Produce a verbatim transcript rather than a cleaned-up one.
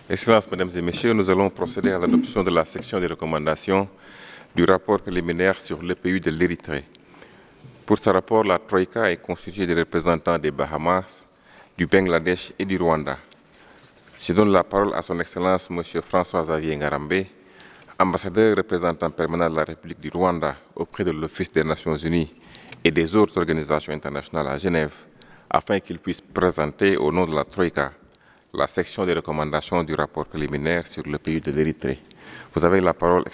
Excellences, Mesdames et Messieurs, nous allons procéder à l'adoption de la section des recommandations du rapport préliminaire sur l'E P U de l'Érythrée. Pour ce rapport, la Troïka est constituée des représentants des Bahamas, du Bangladesh et du Rwanda. Je donne la parole à son Excellence M. François-Xavier Ngarambe, ambassadeur représentant permanent de la République du Rwanda auprès de l'Office des Nations Unies et des autres organisations internationales à Genève, afin qu'il puisse présenter au nom de la Troïka la section des recommandations du rapport préliminaire sur le pays de l'Érythrée. Vous avez la parole.